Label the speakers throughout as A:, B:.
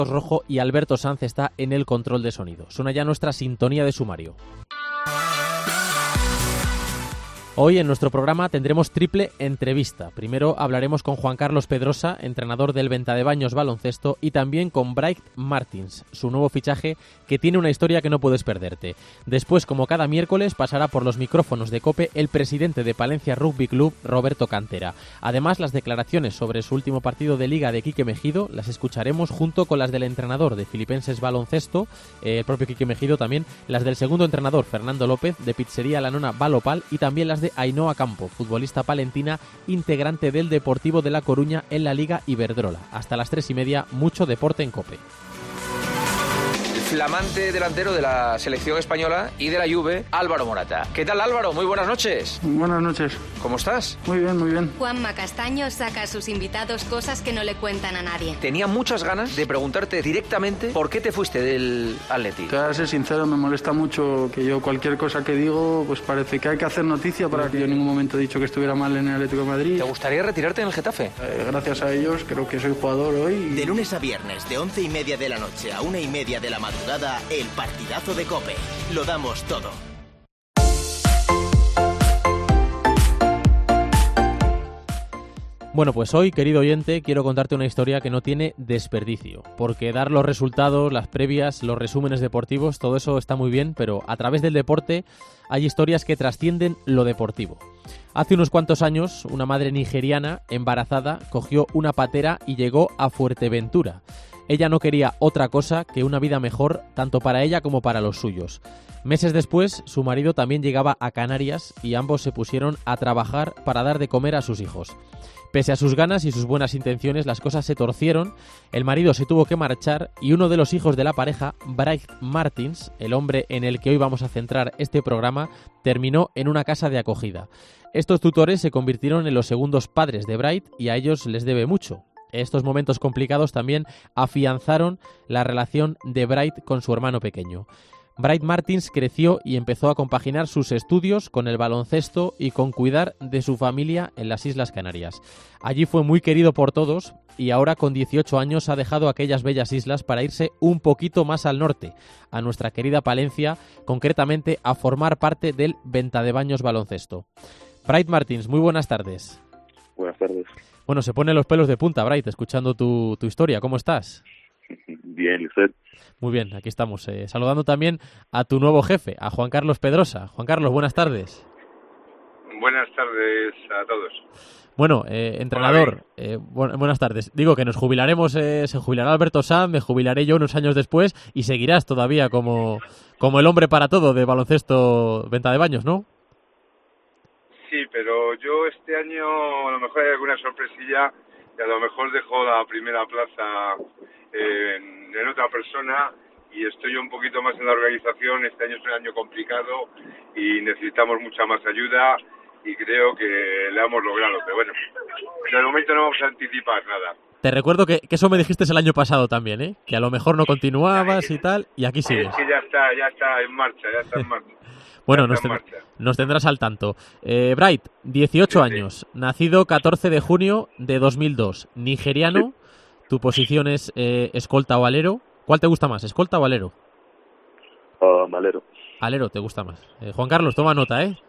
A: Rojo y Alberto Sanz está en el control de sonido. Suena ya nuestra sintonía de sumario. Hoy en nuestro programa tendremos triple entrevista. Primero hablaremos con Juan Carlos Pedrosa, entrenador del Ventadebaños Baloncesto, y también con Bright Martins, su nuevo fichaje que tiene una historia que no puedes perderte. Después, como cada miércoles, pasará por los micrófonos de COPE el presidente de Palencia Rugby Club, Roberto Cantera. Además, las declaraciones sobre su último partido de Liga de Quique Mejido las escucharemos junto con las del entrenador de Filipenses Baloncesto, el propio Quique Mejido también, las del segundo entrenador, Fernando López, de Pizzería La Nona Balopal, y también las de Ainhoa Campo, futbolista palentina, integrante del Deportivo de La Coruña en la Liga Iberdrola. Hasta las 3:30, mucho deporte en COPE.
B: Flamante delantero de la selección española y de la Juve, Álvaro Morata. ¿Qué tal, Álvaro? Muy buenas noches.
C: Buenas noches.
B: ¿Cómo estás?
C: Muy bien, muy bien.
D: Juanma Castaño saca a sus invitados cosas que no le cuentan a nadie.
B: Tenía muchas ganas de preguntarte directamente por qué te fuiste del Atleti.
C: Te voy a ser sincero, me molesta mucho que yo cualquier cosa que digo, pues parece que hay que hacer noticia para que yo en ningún momento he dicho que estuviera mal en el Atlético de Madrid.
B: ¿Te gustaría retirarte en el Getafe?
C: Gracias a ellos creo que soy jugador hoy.
E: De lunes a viernes, de 11:30 de la noche a 1:30 de la madrugada, el partidazo de COPE. Lo damos todo.
A: Bueno, pues hoy, querido oyente, quiero contarte una historia que no tiene desperdicio, porque dar los resultados, las previas, los resúmenes deportivos, todo eso está muy bien, pero a través del deporte hay historias que trascienden lo deportivo. Hace unos cuantos años, una madre nigeriana, embarazada, cogió una patera y llegó a Fuerteventura. Ella no quería otra cosa que una vida mejor, tanto para ella como para los suyos. Meses después, su marido también llegaba a Canarias y ambos se pusieron a trabajar para dar de comer a sus hijos. Pese a sus ganas y sus buenas intenciones, las cosas se torcieron, el marido se tuvo que marchar y uno de los hijos de la pareja, Bright Martins, el hombre en el que hoy vamos a centrar este programa, terminó en una casa de acogida. Estos tutores se convirtieron en los segundos padres de Bright y a ellos les debe mucho. Estos momentos complicados también afianzaron la relación de Bright con su hermano pequeño. Bright Martins creció y empezó a compaginar sus estudios con el baloncesto y con cuidar de su familia en las Islas Canarias. Allí fue muy querido por todos y ahora con 18 años ha dejado aquellas bellas islas para irse un poquito más al norte, a nuestra querida Palencia, concretamente a formar parte del Ventadebaños Baloncesto. Bright Martins, muy buenas tardes.
F: Buenas tardes.
A: Bueno, se ponen los pelos de punta, Bright, escuchando tu historia. ¿Cómo estás?
F: Bien, ¿y usted?
A: Muy bien, aquí estamos. Saludando también a tu nuevo jefe, a Juan Carlos Pedrosa. Juan Carlos, buenas tardes.
G: Buenas tardes a todos.
A: Bueno, entrenador, buenas tardes. Digo que nos jubilaremos, se jubilará Alberto Sanz, me jubilaré yo unos años después y seguirás todavía como el hombre para todo de baloncesto Ventadebaños, ¿no?
G: Sí, pero yo este año a lo mejor hay alguna sorpresilla y a lo mejor dejo la primera plaza en otra persona y estoy un poquito más en la organización. Este año es un año complicado y necesitamos mucha más ayuda y creo que la hemos logrado, pero bueno, de momento no vamos a anticipar nada.
A: Te recuerdo que eso me dijiste el año pasado también, ¿eh? Que a lo mejor no continuabas y tal, y aquí sigues.
G: Es que ya está en marcha.
A: Bueno, nos tendrás al tanto. Bright, 18 años, nacido 14 de junio de 2002, nigeriano, tu posición es escolta o alero. ¿Cuál te gusta más, escolta o alero?
F: Alero.
A: Alero te gusta más. Juan Carlos, toma nota, ¿eh?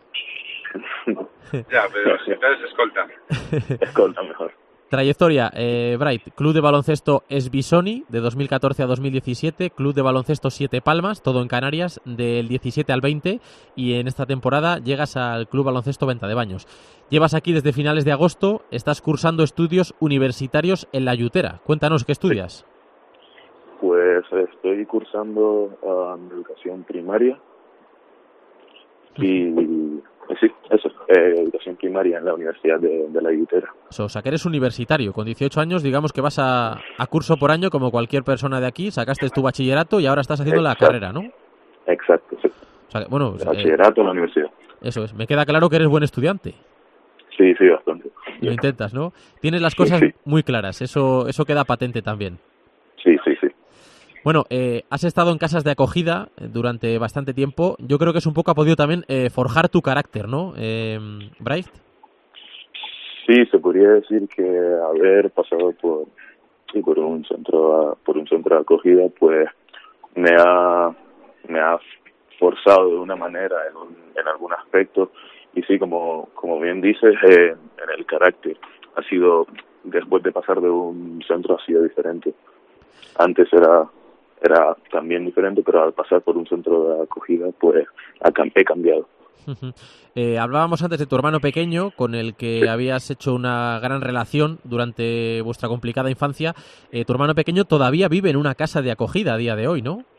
G: Ya, pero si estás escolta.
F: Escolta mejor.
A: Trayectoria, Bright, Club de Baloncesto Esbisoni, de 2014 a 2017, Club de Baloncesto Siete Palmas, todo en Canarias, del 17 al 20, y en esta temporada llegas al Club Baloncesto Ventadebaños. Llevas aquí desde finales de agosto, estás cursando estudios universitarios en La Yutera. Cuéntanos, ¿qué estudias?
F: Pues estoy cursando educación primaria y sí, eso, educación primaria en la Universidad de La Yutera.
A: O sea, que eres universitario, con 18 años, digamos que vas a curso por año como cualquier persona de aquí, sacaste tu bachillerato y ahora estás haciendo la carrera, ¿no?
F: Exacto, sí.
A: O sea, bueno,
F: el bachillerato en la universidad.
A: Eso es, me queda claro que eres buen estudiante.
F: Sí, bastante.
A: Lo intentas, ¿no? Tienes las cosas muy claras, eso queda patente también.
F: Sí.
A: Bueno, has estado en casas de acogida durante bastante tiempo. Yo creo que eso un poco ha podido también forjar tu carácter, ¿no, Bright?
F: Sí, se podría decir que haber pasado por por un centro de acogida, pues me ha forzado de una manera en algún aspecto. Y sí, como bien dices, en el carácter ha sido, después de pasar de un centro, ha sido diferente. Antes era también diferente, pero al pasar por un centro de acogida, pues he cambiado.
A: Hablábamos antes de tu hermano pequeño, con el que habías hecho una gran relación durante vuestra complicada infancia. Tu hermano pequeño todavía vive en una casa de acogida a día de hoy, ¿no?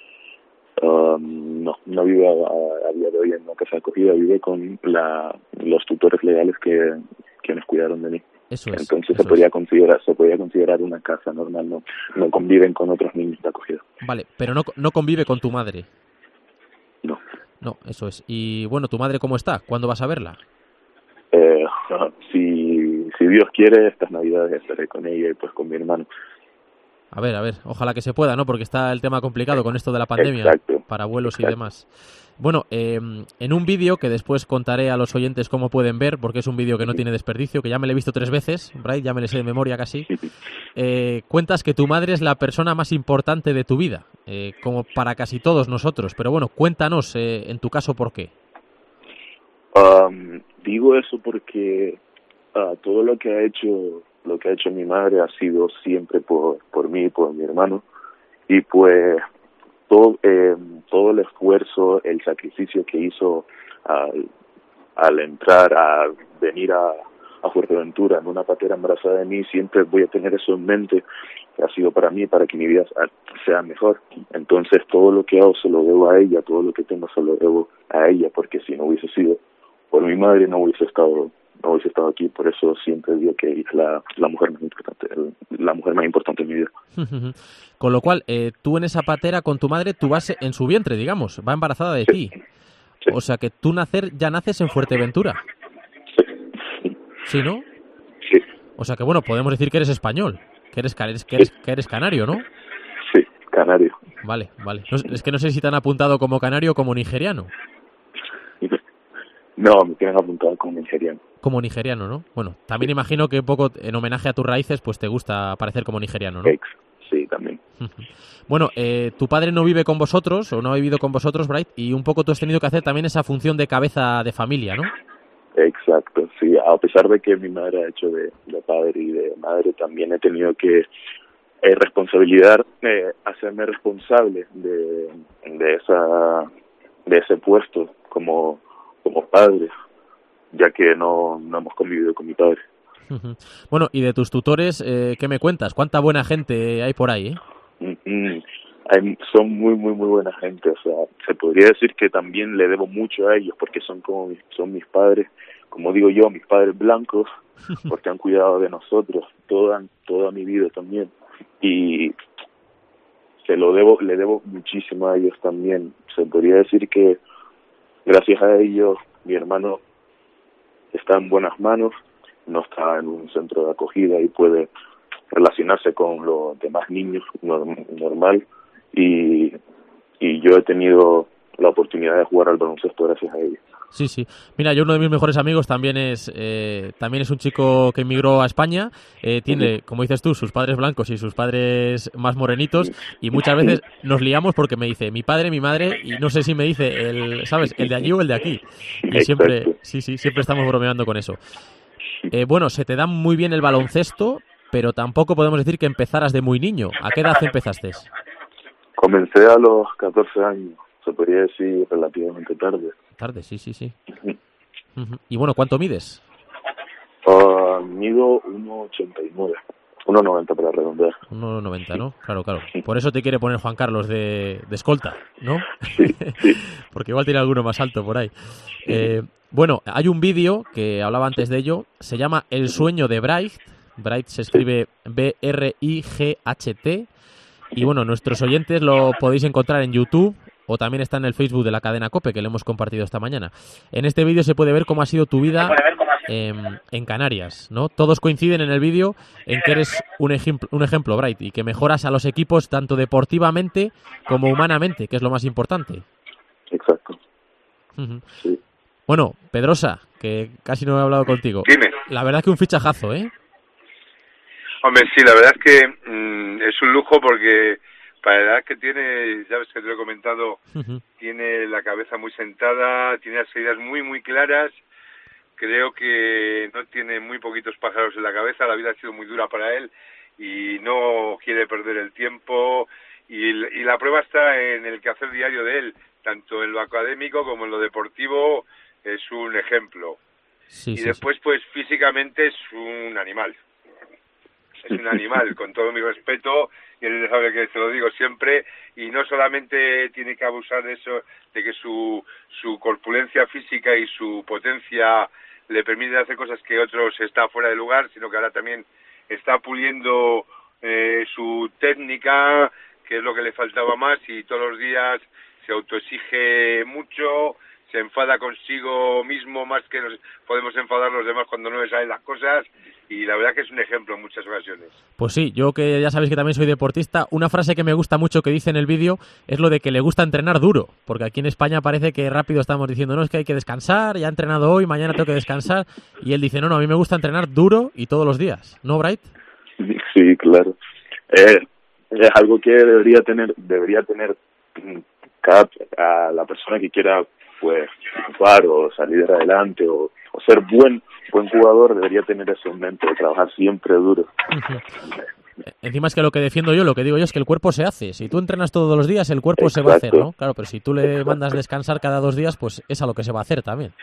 F: No vive a día de hoy en una casa de acogida, vive con los tutores legales quienes cuidaron de mí.
A: Eso es.
F: Entonces se podía considerar una casa normal, no conviven con otros niños de acogida.
A: Vale, pero no convive con tu madre.
F: No.
A: No, eso es. Y bueno, ¿tu madre cómo está? ¿Cuándo vas a verla?
F: Si Dios quiere, estas Navidades estaré con ella y pues con mi hermano.
A: A ver, ojalá que se pueda, ¿no? Porque está el tema complicado con esto de la pandemia.
F: Exacto.
A: Para vuelos y demás. Bueno, en un vídeo que después contaré a los oyentes cómo pueden ver, porque es un vídeo que no tiene desperdicio, que ya me lo he visto 3 veces, Bright, ya me lo sé de memoria casi, cuentas que tu madre es la persona más importante de tu vida, como para casi todos nosotros. Pero bueno, cuéntanos, en tu caso, ¿por qué?
F: Digo eso porque todo lo que ha hecho mi madre ha sido siempre por mí y por mi hermano, y pues todo el esfuerzo, el sacrificio que hizo al entrar, a venir a Fuerteventura en una patera embarazada de mí, siempre voy a tener eso en mente, que ha sido para mí, para que mi vida sea mejor. Entonces todo lo que hago se lo debo a ella, todo lo que tengo se lo debo a ella, porque si no hubiese sido por mi madre no hubiese estado aquí. Por eso siempre digo que es la mujer más importante, la mujer más importante en mi vida.
A: Con lo cual, tú en esa patera con tu madre, tú vas en su vientre, digamos, va embarazada de ti. Sí. O sea que tú ya naces en Fuerteventura.
F: Sí.
A: ¿Sí, no?
F: Sí.
A: O sea que bueno, podemos decir que eres español, que eres canario, ¿no?
F: Sí, canario.
A: Vale. Es que no sé si te han apuntado como canario o como nigeriano.
F: No, me tienen apuntado como nigeriano.
A: Como nigeriano, ¿no? Bueno, también imagino que un poco en homenaje a tus raíces, pues te gusta parecer como nigeriano, ¿no?
F: Sí, también.
A: Bueno, tu padre no vive con vosotros, o no ha vivido con vosotros, Bright, y un poco tú has tenido que hacer también esa función de cabeza de familia, ¿no?
F: Exacto, sí. A pesar de que mi madre ha hecho de padre y de madre, también he tenido que hacerme responsable de ese puesto como padre, ya que no hemos convivido con mi padre.
A: Bueno, y de tus tutores, ¿qué me cuentas? ¿Cuánta buena gente hay por ahí,
F: Son muy buena gente. O sea, se podría decir que también le debo mucho a ellos, porque son mis padres, como digo yo, mis padres blancos, porque han cuidado de nosotros toda mi vida también. Y le debo muchísimo a ellos también. Se podría decir que gracias a ellos mi hermano está en buenas manos, no está en un centro de acogida y puede relacionarse con los demás niños normal, y yo he tenido la oportunidad de jugar al baloncesto gracias a ellos.
A: Sí. Mira, yo uno de mis mejores amigos también es un chico que emigró a España. Tiene, como dices tú, sus padres blancos y sus padres más morenitos, y muchas veces nos liamos porque me dice mi padre, mi madre, y no sé si me dice el de allí o el de aquí. Y siempre estamos bromeando con eso. Bueno, se te da muy bien el baloncesto, pero tampoco podemos decir que empezaras de muy niño. ¿A qué edad empezaste?
F: Comencé a los 14 años. Se podría decir relativamente tarde.
A: Tarde, sí. Y bueno, ¿cuánto mides?
F: Mido 1,89. 1,90 para redondear.
A: 1,90, ¿no? Claro. Por eso te quiere poner Juan Carlos de escolta, ¿no?
F: Sí.
A: Porque igual tiene alguno más alto por ahí. Bueno, hay un vídeo que hablaba antes de ello. Se llama El sueño de Bright. Bright se escribe B-R-I-G-H-T. Y bueno, nuestros oyentes lo podéis encontrar en YouTube, o también está en el Facebook de la cadena COPE, que lo hemos compartido esta mañana. En este vídeo se puede ver cómo ha sido tu vida en Canarias, ¿no? Todos coinciden en el vídeo en que eres un ejemplo, Bright, y que mejoras a los equipos tanto deportivamente como humanamente, que es lo más importante.
F: Exacto. Sí.
A: Bueno, Pedrosa, que casi no he hablado contigo.
G: Dime.
A: La verdad que un fichajazo, ¿eh?
G: Hombre, sí, la verdad es que es un lujo porque para la edad que tiene, sabes que te lo he comentado, tiene la cabeza muy sentada, tiene las ideas muy, muy claras. Creo que no tiene muy poquitos pájaros en la cabeza, la vida ha sido muy dura para él y no quiere perder el tiempo. Y la prueba está en el quehacer diario de él, tanto en lo académico como en lo deportivo, es un ejemplo.
A: Sí,
G: y
A: sí,
G: después, pues físicamente es un animal. Es un animal, con todo mi respeto, y él sabe que se lo digo siempre, y no solamente tiene que abusar de eso, de que su corpulencia física y su potencia le permiten hacer cosas que otros está fuera de lugar, sino que ahora también está puliendo su técnica, que es lo que le faltaba más, y todos los días se autoexige mucho, se enfada consigo mismo más que nos podemos enfadar los demás cuando no le salen las cosas, y la verdad que es un ejemplo en muchas ocasiones.
A: Pues sí, yo que ya sabéis que también soy deportista, una frase que me gusta mucho que dice en el vídeo es lo de que le gusta entrenar duro, porque aquí en España parece que rápido estamos diciendo, no, es que hay que descansar, ya he entrenado hoy, mañana tengo que descansar, y él dice, no, a mí me gusta entrenar duro y todos los días, ¿no, Bright?
F: Sí, claro. Es algo que debería tener a la persona que quiera pues triunfar o salir adelante o ser buen jugador, debería tener eso en mente, de trabajar siempre duro.
A: Encima es que lo que defiendo yo, lo que digo yo es que el cuerpo se hace. Si tú entrenas todos los días, el cuerpo
F: Exacto.
A: se va a hacer, ¿no? Claro, pero si tú le mandas descansar cada 2 días, pues es a lo que se va a hacer también.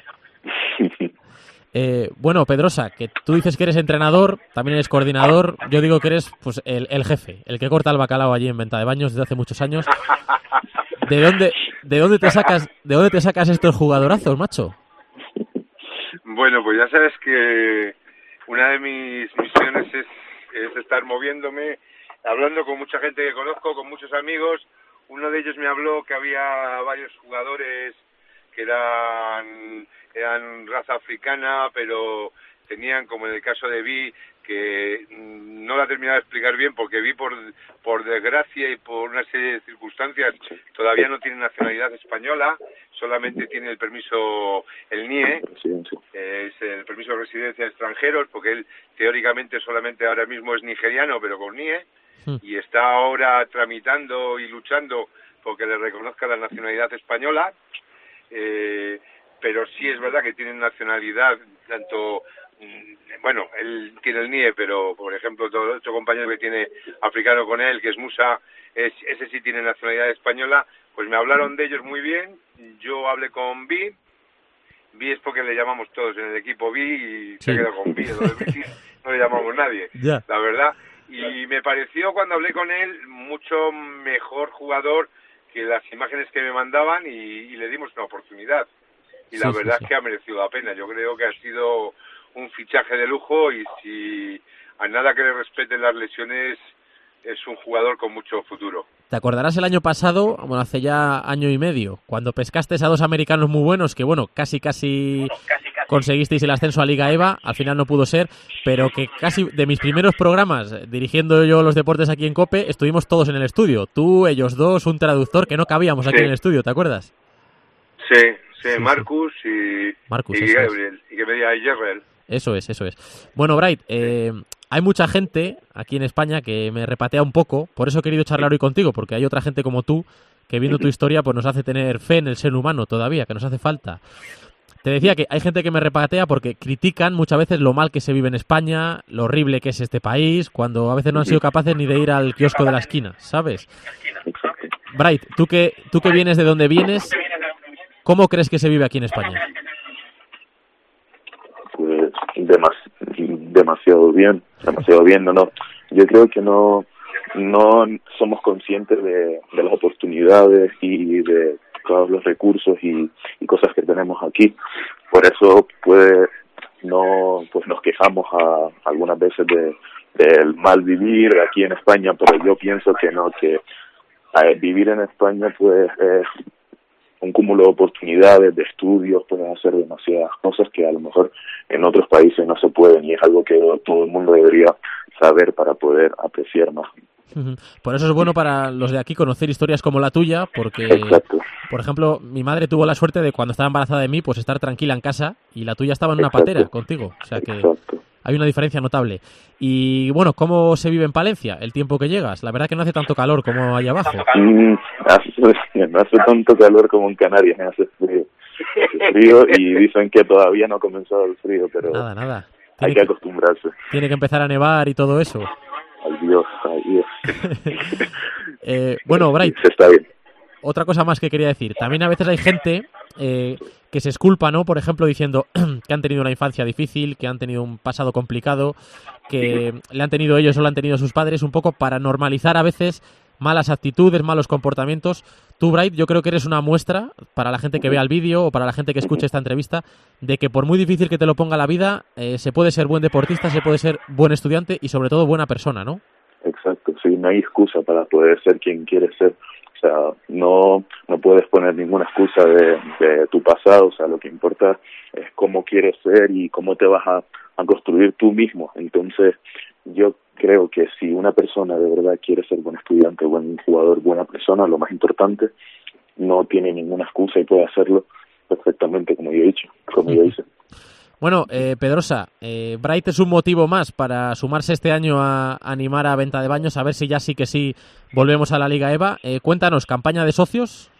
A: Bueno, Pedrosa, que tú dices que eres entrenador, también eres coordinador, yo digo que eres pues el jefe, el que corta el bacalao allí en Ventadebaños desde hace muchos años. ¿De dónde te sacas estos jugadorazos, macho?
G: Bueno, pues ya sabes que una de mis misiones es estar moviéndome, hablando con mucha gente que conozco, con muchos amigos. Uno de ellos me habló que había varios jugadores que eran raza africana, pero tenían, como en el caso de Vi, que no la he terminado de explicar bien, porque Vi, por desgracia y por una serie de circunstancias, todavía no tiene nacionalidad española, solamente tiene el permiso, el NIE, es el permiso de residencia de extranjeros, porque él teóricamente solamente ahora mismo es nigeriano, pero con NIE, y está ahora tramitando y luchando porque le reconozca la nacionalidad española, pero sí es verdad que tiene nacionalidad, tanto, bueno, él tiene el NIE, pero por ejemplo otro compañero que tiene africano con él, que es Musa, ese sí tiene nacionalidad española. Pues me hablaron de ellos muy bien, yo hablé con Vi es porque le llamamos todos en el equipo Vi y se quedó con Vi, lo de British no le llamamos nadie, la verdad, y me pareció cuando hablé con él mucho mejor jugador que las imágenes que me mandaban y le dimos una oportunidad. Y la verdad es que ha merecido la pena. Yo creo que ha sido un fichaje de lujo y si a nada que le respeten las lesiones, es un jugador con mucho futuro.
A: ¿Te acordarás el año pasado, bueno, hace ya año y medio, cuando pescaste a 2 americanos muy buenos, que bueno, casi conseguisteis el ascenso a Liga EVA, al final no pudo ser, pero que casi de mis primeros programas, dirigiendo yo los deportes aquí en COPE, estuvimos todos en el estudio. Tú, ellos dos, un traductor, que no cabíamos aquí en el estudio, ¿te acuerdas?
G: Sí, Marcus y Gabriel, y que me diga Jerrel.
A: Eso es. Bueno, Bright, hay mucha gente aquí en España que me repatea un poco, por eso he querido charlar hoy contigo, porque hay otra gente como tú que viendo tu historia pues nos hace tener fe en el ser humano todavía, que nos hace falta. Te decía que hay gente que me repatea porque critican muchas veces lo mal que se vive en España, lo horrible que es este país, cuando a veces no han sido capaces ni de ir al kiosco de la esquina, ¿sabes? Bright, tú que vienes de donde vienes, ¿cómo crees que se vive aquí en España?
F: Pues demasiado bien, no. Yo creo que no somos conscientes de las oportunidades y de todos los recursos y cosas que tenemos aquí. Por eso nos quejamos algunas veces del mal vivir aquí en España, pero yo pienso que no, que vivir en España pues es un cúmulo de oportunidades, de estudios, puedes hacer demasiadas cosas que a lo mejor en otros países no se pueden, y es algo que todo el mundo debería saber para poder apreciar más.
A: Por eso es bueno para los de aquí conocer historias como la tuya, porque, por ejemplo, mi madre tuvo la suerte de cuando estaba embarazada de mí, pues estar tranquila en casa, y la tuya estaba en una patera contigo. O sea que Hay una diferencia notable. Y bueno, ¿cómo se vive en Palencia el tiempo que llegas? La verdad que no hace tanto calor como allá abajo.
F: No hace tanto calor como en Canarias, hace frío y dicen que todavía no ha comenzado el frío, pero
A: Nada.
F: Hay que acostumbrarse.
A: Tiene que empezar a nevar y todo eso.
F: Ay Dios.
A: Bueno, Bright,
F: Está bien.
A: otra cosa más que quería decir. También a veces hay gente que se exculpa, ¿no? Por ejemplo, diciendo que han tenido una infancia difícil, que han tenido un pasado complicado, que le han tenido ellos o le han tenido sus padres, un poco para normalizar a veces malas actitudes, malos comportamientos. Tú, Bright, yo creo que eres una muestra para la gente que vea el vídeo o para la gente que escuche esta entrevista de que por muy difícil que te lo ponga la vida, se puede ser buen deportista, se puede ser buen estudiante y sobre todo buena persona, ¿no?
F: Exacto, sí, no hay excusa para poder ser quien quieres ser. O sea, no puedes poner ninguna excusa de tu pasado. O sea, lo que importa es cómo quieres ser y cómo te vas a construir tú mismo. Entonces, yo creo que si una persona de verdad quiere ser buen estudiante, buen jugador, buena persona, lo más importante, no tiene ninguna excusa y puede hacerlo perfectamente, como yo he dicho, como yo hice.
A: Bueno, Pedrosa, Bright es un motivo más para sumarse este año a animar a Venta de Baños, a ver si ya sí que sí volvemos a la Liga EVA. Cuéntanos, ¿campaña de socios?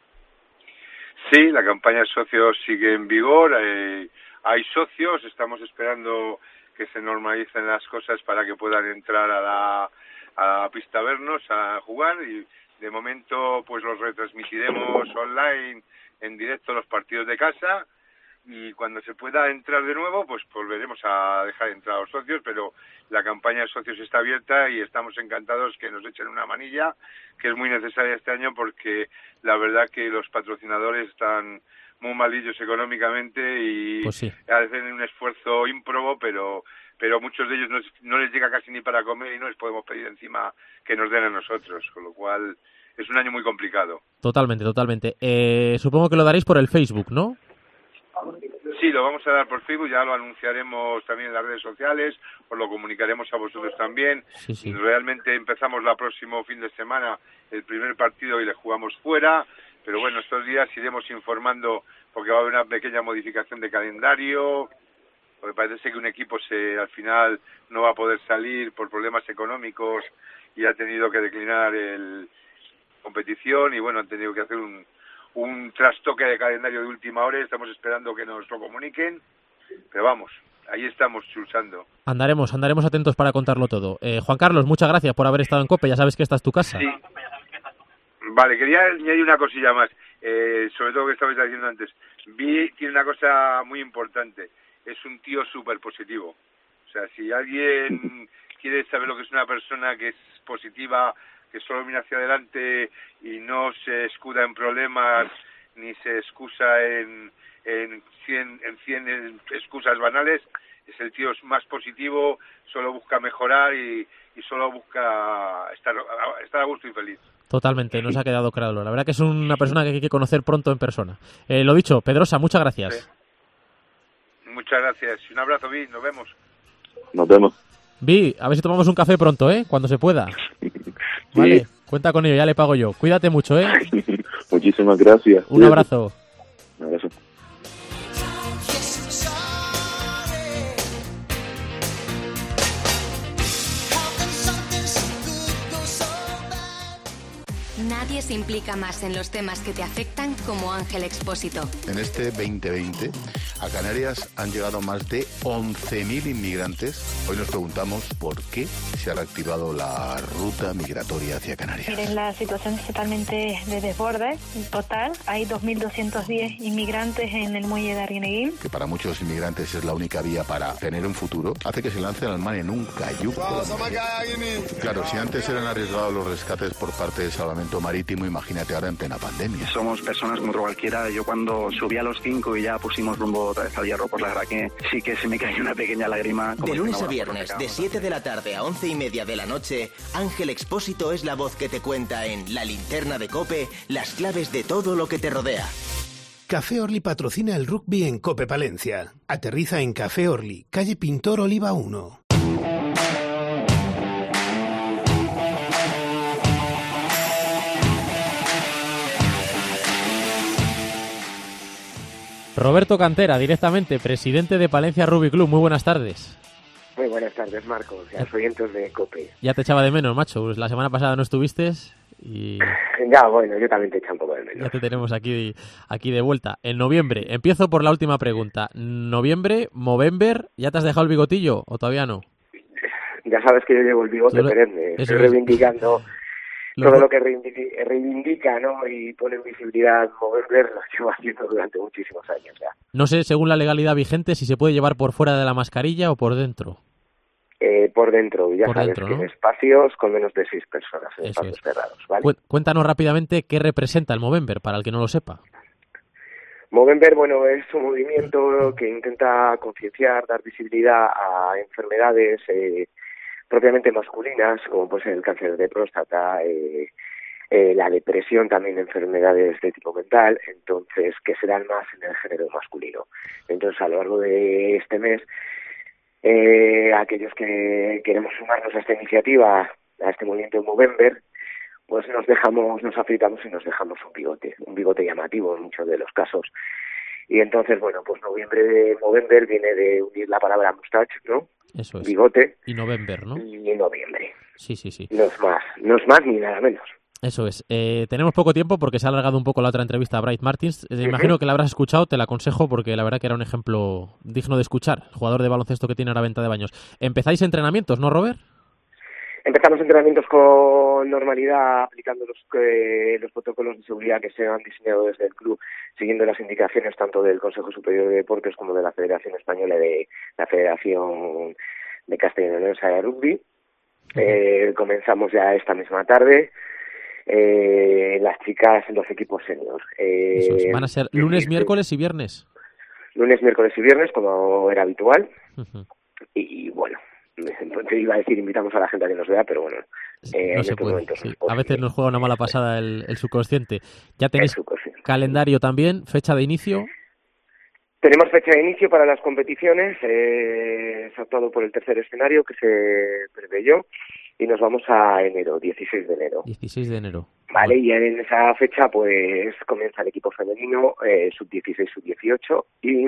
G: Sí, la campaña de socios sigue en vigor, hay socios, estamos esperando que se normalicen las cosas para que puedan entrar a la pista a vernos, a jugar, y de momento pues los retransmitiremos online en directo los partidos de casa, y cuando se pueda entrar de nuevo pues volveremos a dejar entrar a los socios, pero la campaña de socios está abierta y estamos encantados que nos echen una manilla, que es muy necesaria este año porque la verdad que los patrocinadores están muy malillos económicamente y
A: pues sí,
G: hacen un esfuerzo ímprobo, pero muchos de ellos no les llega casi ni para comer y no les podemos pedir encima que nos den a nosotros, con lo cual es un año muy complicado.
A: Totalmente. Supongo que lo daréis por el Facebook, ¿no?
G: Sí, lo vamos a dar por Facebook, ya lo anunciaremos también en las redes sociales, os lo comunicaremos a vosotros también.
A: Sí.
G: Realmente empezamos el próximo fin de semana el primer partido y le jugamos fuera, pero bueno, estos días iremos informando porque va a haber una pequeña modificación de calendario, porque parece que un equipo al final no va a poder salir por problemas económicos y ha tenido que declinar el competición y bueno, han tenido que hacer un trastoque de calendario de última hora. Estamos esperando que nos lo comuniquen, pero vamos, ahí estamos chulsando.
A: Andaremos atentos para contarlo todo. Juan Carlos, muchas gracias por haber estado en COPE, ya sabes que esta es tu casa.
G: Sí. Vale, quería añadir una cosilla más, sobre todo que estabais diciendo antes. Tiene una cosa muy importante, es un tío súper positivo. O sea, si alguien quiere saber lo que es una persona que es positiva, que solo mira hacia adelante y no se escuda en problemas, ni se excusa en 100 excusas banales, es el tío más positivo, solo busca mejorar y solo busca estar a gusto y feliz.
A: Totalmente, nos ha quedado claro. La verdad que es una persona que hay que conocer pronto en persona. Lo dicho, Pedrosa, muchas gracias.
G: Sí. Muchas gracias. Un abrazo, Vi, nos vemos.
F: Nos vemos.
A: Vi, a ver si tomamos un café pronto, cuando se pueda. Vale, cuenta con ello, ya le pago yo. Cuídate mucho,
F: Muchísimas gracias.
A: Un abrazo.
F: Un abrazo.
D: Nadie se implica más en los temas que te afectan como Ángel Expósito.
H: En este 2020, a Canarias han llegado más de 11.000 inmigrantes. Hoy nos preguntamos por qué se ha reactivado la ruta migratoria hacia Canarias.
I: Miren, la situación es totalmente de desborde total. Hay 2.210 inmigrantes en el muelle de Arguineguín.
H: Que para muchos inmigrantes es la única vía para tener un futuro, hace que se lancen al mar en un cayuco. Claro, si antes eran arriesgados los rescates por parte de Salvamento Marítimo, imagínate ahora en plena pandemia.
J: Somos personas como otro cualquiera. Yo cuando subí a los 5 y ya pusimos rumbo otra vez al Hierro, pues la verdad que sí que se me cayó una pequeña lágrima.
E: De lunes a viernes, de 7 de la tarde a 11:30 de la noche, Ángel Expósito es la voz que te cuenta en La Linterna de COPE las claves de todo lo que te rodea.
K: Café Orly patrocina el rugby en COPE Palencia. Aterriza en Café Orly, calle Pintor Oliva 1.
A: Roberto Cantera, directamente, presidente de Palencia Rugby Club. Muy buenas tardes.
L: Muy buenas tardes, Marcos, y a los oyentes de COPE.
A: Ya te echaba de menos, macho. Pues la semana pasada no estuviste y...
L: Ya, bueno, yo también te echo un poco de menos.
A: Ya te tenemos aquí de vuelta. En noviembre, empiezo por la última pregunta. Noviembre, Movember, ¿ya te has dejado el bigotillo o todavía no?
L: Ya sabes que yo llevo el bigote perenne, estoy reivindicando todo lo que reivindica, ¿no? Y pone en visibilidad Movember, lo llevo haciendo durante muchísimos años ya.
A: No sé, según la legalidad vigente, si se puede llevar por fuera de la mascarilla o por dentro.
L: Por dentro, ya
A: por
L: sabes
A: dentro,
L: que
A: ¿no?
L: en espacios con menos de 6 personas, en
A: Eso
L: espacios
A: es.
L: cerrados, ¿vale?
A: Cuéntanos rápidamente qué representa el Movember, para el que no lo sepa.
L: Movember, bueno, es un movimiento que intenta concienciar, dar visibilidad a enfermedades propiamente masculinas, como puede ser el cáncer de próstata, la depresión, también enfermedades de tipo mental, entonces que se dan más en el género masculino. Entonces, a lo largo de este mes, aquellos que queremos sumarnos a esta iniciativa, a este movimiento Movember, pues nos afeitamos y nos dejamos un bigote llamativo en muchos de los casos. Y entonces, bueno, pues Movember viene de unir la palabra mustache, ¿no?
A: Eso es.
L: Bigote.
A: Y November, ¿no?
L: Y noviembre.
A: Sí.
L: No es más ni nada menos.
A: Eso es. Tenemos poco tiempo porque se ha alargado un poco la otra entrevista a Bright Martins. Imagino que la habrás escuchado, te la aconsejo porque la verdad que era un ejemplo digno de escuchar. El jugador de baloncesto que tiene ahora Venta de Baños. ¿Empezáis entrenamientos, no, Robert?
L: Empezamos entrenamientos con normalidad, aplicando los protocolos de seguridad que se han diseñado desde el club, siguiendo las indicaciones tanto del Consejo Superior de Deportes como de la Federación Española y de la Federación de Castellanolense de Rugby. Comenzamos ya esta misma tarde. Las chicas, los equipos senior.
A: Van a ser lunes, miércoles y viernes.
L: Lunes, miércoles y viernes, como era habitual. Y bueno, te iba a decir, invitamos a la gente a que nos vea, pero bueno,
A: no se puede. Sí. A veces nos juega una mala pasada el subconsciente. ¿Ya tenéis calendario también? ¿Fecha de inicio?
L: Tenemos fecha de inicio para las competiciones. Se ha optado por el tercer escenario que se preveyó y nos vamos a enero, 16 de enero.
A: 16 de enero.
L: Vale, y en esa fecha pues comienza el equipo femenino, sub-16, sub-18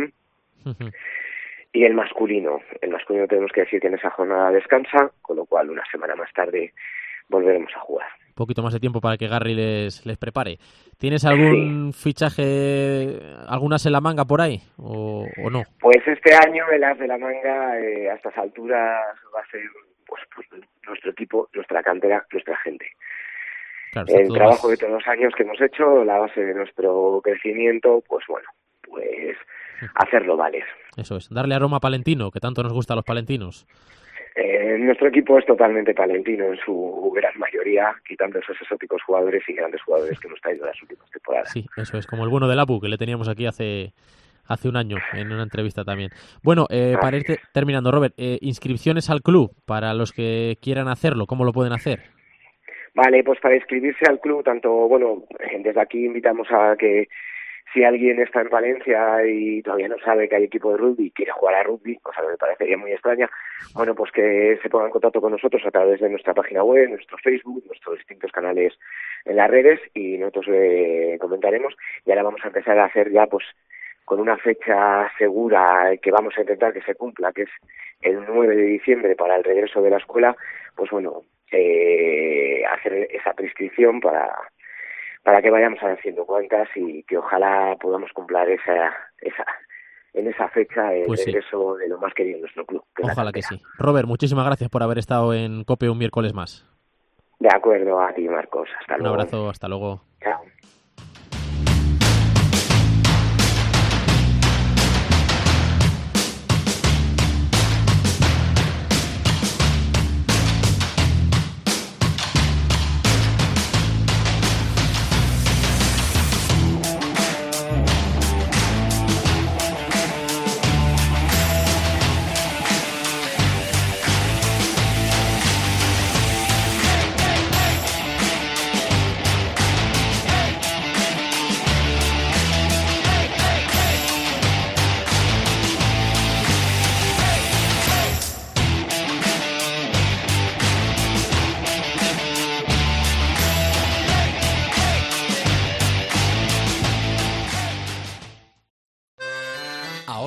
L: y el masculino. El masculino tenemos que decir que en esa jornada descansa, con lo cual una semana más tarde volveremos a jugar.
A: Un poquito más de tiempo para que Garry les prepare. ¿Tienes algún fichaje, algunas en la manga por ahí o no?
L: Pues este año el as de la manga a estas alturas va a ser pues nuestro equipo, nuestra cantera, nuestra gente. Claro, el trabajo de todos los años que hemos hecho, la base de nuestro crecimiento, pues bueno, pues hacerlo valer.
A: Eso es, darle aroma palentino, que tanto nos gusta a los palentinos.
L: Nuestro equipo es totalmente palentino en su gran mayoría, quitando esos exóticos jugadores y grandes jugadores que hemos traído en las últimas temporadas.
A: Sí, eso es, como el bueno del Apu, que le teníamos aquí hace un año en una entrevista también. Bueno, para ir terminando, Robert, inscripciones al club para los que quieran hacerlo, ¿cómo lo pueden hacer?
L: Vale, pues para inscribirse al club, desde aquí invitamos a que si alguien está en Valencia y todavía no sabe que hay equipo de rugby y quiere jugar a rugby, cosa que me parecería muy extraña, bueno, pues que se ponga en contacto con nosotros a través de nuestra página web, nuestro Facebook, nuestros distintos canales en las redes y nosotros comentaremos. Y ahora vamos a empezar a hacer ya pues con una fecha segura que vamos a intentar que se cumpla, que es el 9 de diciembre para el regreso de la escuela, pues bueno, hacer esa prescripción para que vayamos haciendo cuentas y que ojalá podamos cumplir en esa fecha el regreso de lo más querido en nuestro club.
A: Ojalá que sí. Robert, muchísimas gracias por haber estado en COPE un miércoles más.
L: De acuerdo, a ti, Marcos. Hasta luego.
A: Un abrazo, hasta luego.
L: Chao.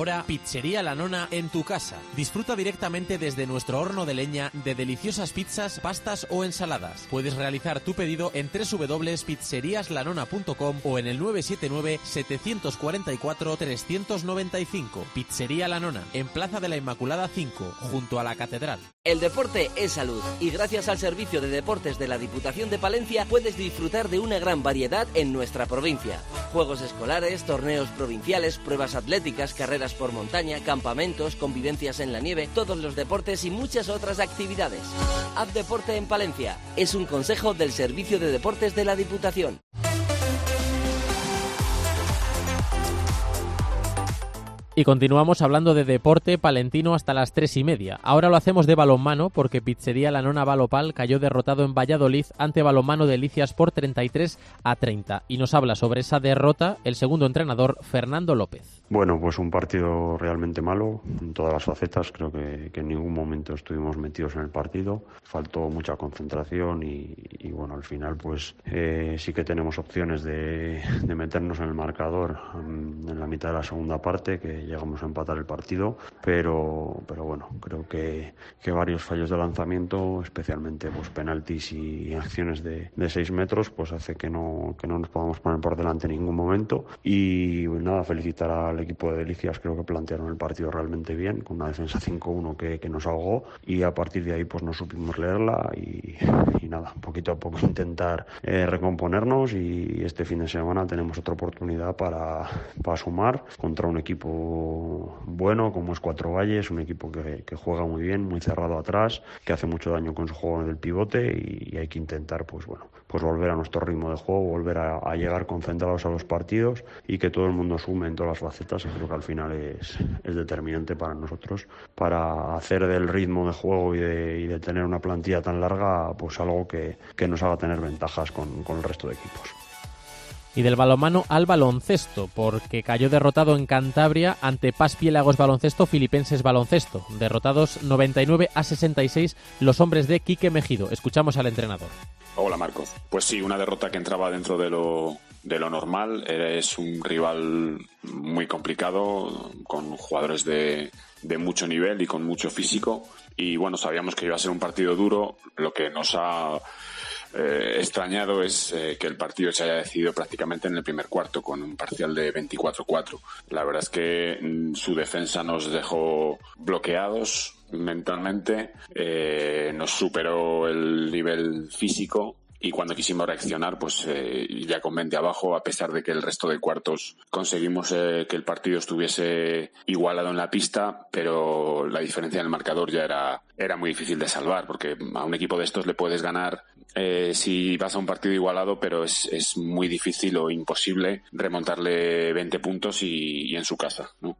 A: ahora Pizzería La Nona en tu casa. Disfruta directamente desde nuestro horno de leña de deliciosas pizzas, pastas o ensaladas. Puedes realizar tu pedido en www.pizzeriaslanona.com o en el 979-744-395. Pizzería La Nona, en Plaza de la Inmaculada 5, junto a la Catedral.
M: El deporte es salud y gracias al Servicio de Deportes de la Diputación de Palencia puedes disfrutar de una gran variedad en nuestra provincia. Juegos escolares, torneos provinciales, pruebas atléticas, carreras por montaña, campamentos, convivencias en la nieve, todos los deportes y muchas otras actividades. Haz deporte en Palencia. Es un consejo del Servicio de Deportes de la Diputación.
A: Y continuamos hablando de deporte palentino hasta las 3:30. Ahora lo hacemos de balonmano porque Pizzería La Nona Balopal cayó derrotado en Valladolid ante Balonmano Delicias por 33-30. Y nos habla sobre esa derrota el segundo entrenador, Fernando López.
N: Bueno, pues un partido realmente malo en todas las facetas. Creo que en ningún momento estuvimos metidos en el partido. Faltó mucha concentración y bueno, al final pues sí que tenemos opciones de meternos en el marcador en la mitad de la segunda parte, que llegamos a empatar el partido, pero bueno, creo que varios fallos de lanzamiento, especialmente pues penaltis y acciones de 6 metros, pues hace que no nos podamos poner por delante en ningún momento. Y nada, felicitar al equipo de Delicias. Creo que plantearon el partido realmente bien, con una defensa 5-1 que nos ahogó, y a partir de ahí pues no supimos leerla y nada, poquito a poco intentar recomponernos, y este fin de semana tenemos otra oportunidad para sumar contra un equipo bueno como es Cuatro Valles, un equipo que juega muy bien, muy cerrado atrás, que hace mucho daño con su juego del pivote, y hay que intentar pues volver a nuestro ritmo de juego, volver a llegar concentrados a los partidos y que todo el mundo sume en todas las facetas. Y creo que al final es determinante para nosotros, para hacer del ritmo de juego y de tener una plantilla tan larga pues algo que nos haga tener ventajas con el resto de equipos.
A: Y del balonmano al baloncesto, porque cayó derrotado en Cantabria ante Pas Piélagos Baloncesto, Filipenses Baloncesto. Derrotados 99-66 los hombres de Quique Mejido. Escuchamos al entrenador.
O: Hola, Marcos. Pues sí, una derrota que entraba dentro de lo normal. Es un rival muy complicado, con jugadores de mucho nivel y con mucho físico. Y bueno, sabíamos que iba a ser un partido duro. Lo que nos ha extrañado es que el partido se haya decidido prácticamente en el primer cuarto, con un parcial de 24-4. La verdad es que su defensa nos dejó bloqueados mentalmente, nos superó el nivel físico, y cuando quisimos reaccionar, pues ya con 20 abajo, a pesar de que el resto de cuartos conseguimos que el partido estuviese igualado en la pista, pero la diferencia en el marcador ya era muy difícil de salvar, porque a un equipo de estos le puedes ganar si vas a un partido igualado, pero es muy difícil o imposible remontarle 20 puntos y en su casa, ¿no?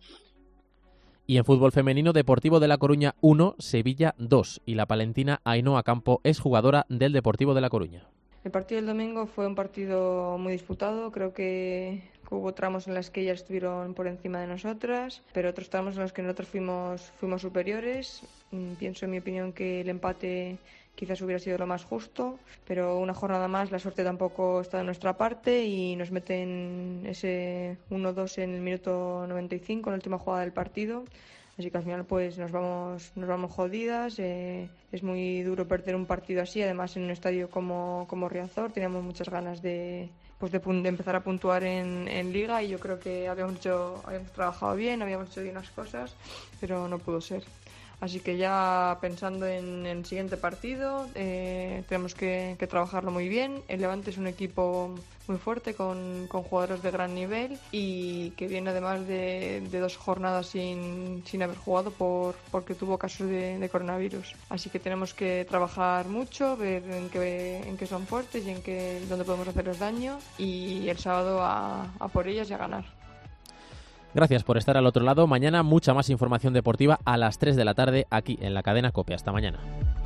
A: Y en fútbol femenino, Deportivo de La Coruña 1, Sevilla 2. Y la palentina Ainhoa Campo es jugadora del Deportivo de La Coruña.
P: El partido del domingo fue un partido muy disputado. Creo que hubo tramos en los que ellas estuvieron por encima de nosotras, pero otros tramos en los que nosotros fuimos superiores. Pienso, en mi opinión, que el empate quizás hubiera sido lo más justo, pero una jornada más la suerte tampoco está de nuestra parte y nos meten ese 1-2 en el minuto 95, en la última jugada del partido. Así que al final pues nos vamos jodidas. Es muy duro perder un partido así, además en un estadio como Riazor. Teníamos muchas ganas de empezar a puntuar en Liga, y yo creo que habíamos trabajado bien, habíamos hecho bien las cosas, pero no pudo ser. Así que ya pensando en el siguiente partido, tenemos que trabajarlo muy bien. El Levante es un equipo muy fuerte, con jugadores de gran nivel, y que viene además de 2 jornadas sin haber jugado porque tuvo casos de coronavirus. Así que tenemos que trabajar mucho, ver en qué son fuertes y dónde podemos hacerles daño, y el sábado a por ellas y a ganar.
A: Gracias por estar al otro lado. Mañana mucha más información deportiva a las 3 de la tarde aquí en la cadena COPE. Hasta mañana.